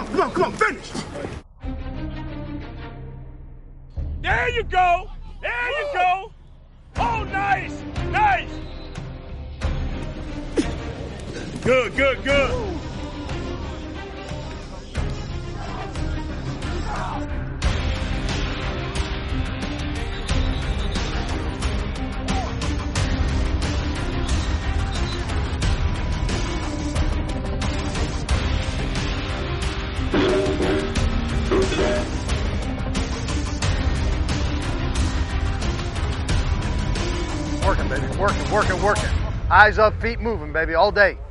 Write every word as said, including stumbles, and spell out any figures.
Come on, come on, finish. There you go. There you go. Oh, nice. Nice. Good, good, good. Working, baby, working, working, working. Eyes up, feet moving, baby, all day.